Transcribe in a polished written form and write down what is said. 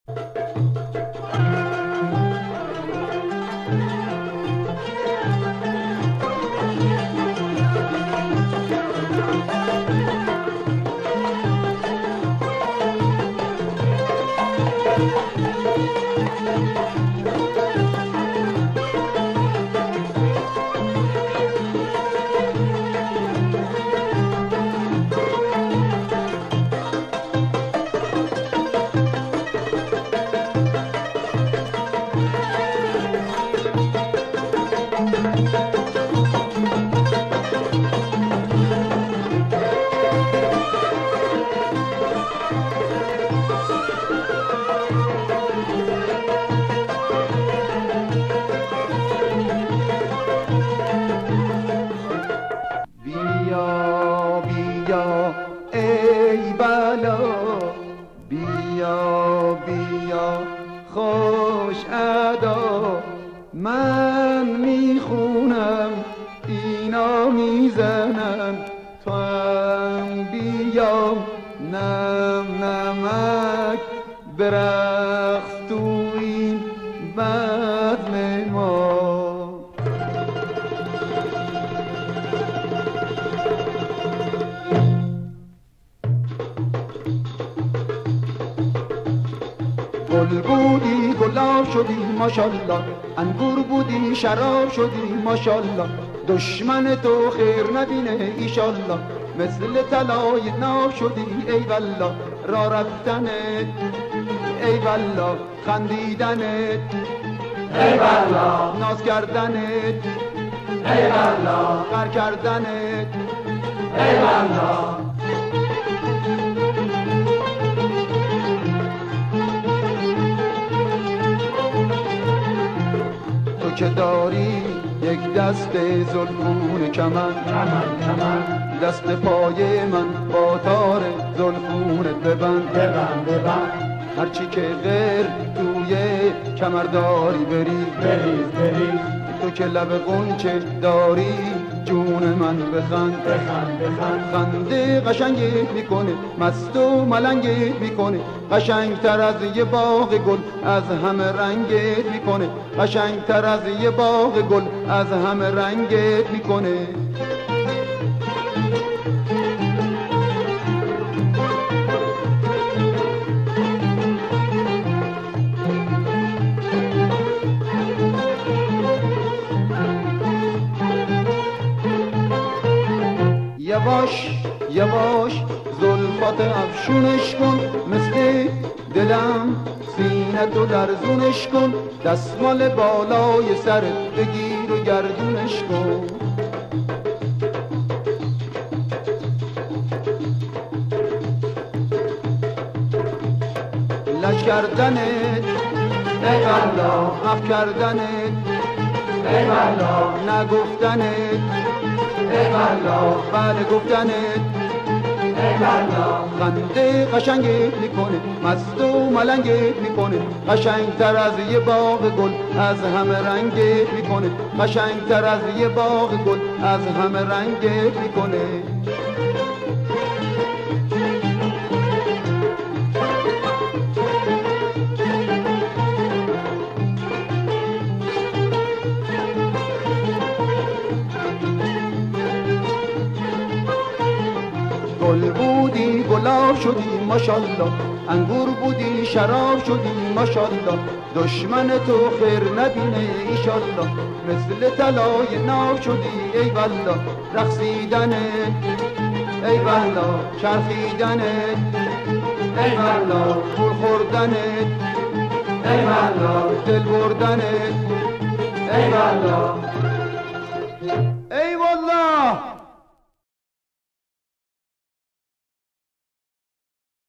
گل بودی گلاب شدی ماشالله، انگور بودی شراب شدی ماشالله، دشمن تو خیر نبینه ایشالله، مثل طلای ناب شدی ای والله، راه رفتنت ای والله، خندیدنت ای والله، ناز کردنت ای والله، غر کردنت ای والله. که داری یک دست زلفون کمن، دست پای من با تار زلفونت ببند، هرچی که غیر توی کمر داری بریز، تو که لب غنچه داری جون من بخند، خنده قشنگت میکنه مست و ملنگت میکنه، قشنگتر از یه باغ گل از همه رنگت میکنه، قشنگتر از یه باغ گل از همه رنگت میکنه. یواش یواش زلفات افشونش کن، مثل دلم سینه تو درزونش کن، دستمال بالای سرت بگیر و گردونش کن. لش کردنت ای والله، اف کردنت ای والله، نگفتنت ای والله، بله گفتنت ای والله، خنده قشنگت میکنه مست و ملنگت میکنه، قشنگتر از یه باغ گل از همه رنگت میکنه، قشنگتر از یه باغ گل از همه رنگت میکنه. گل بودی گلاب شدی ماشالله، انگور بودی شراب شدی ماشالله، دشمن تو خیر نبینه ایشالله، مثل طلای ناب شدی ای والله، رقصیدنت ای والله، چرخیدنت ای والله، پول خوردنت ای والله، دل بردنت ای والله، ای والله.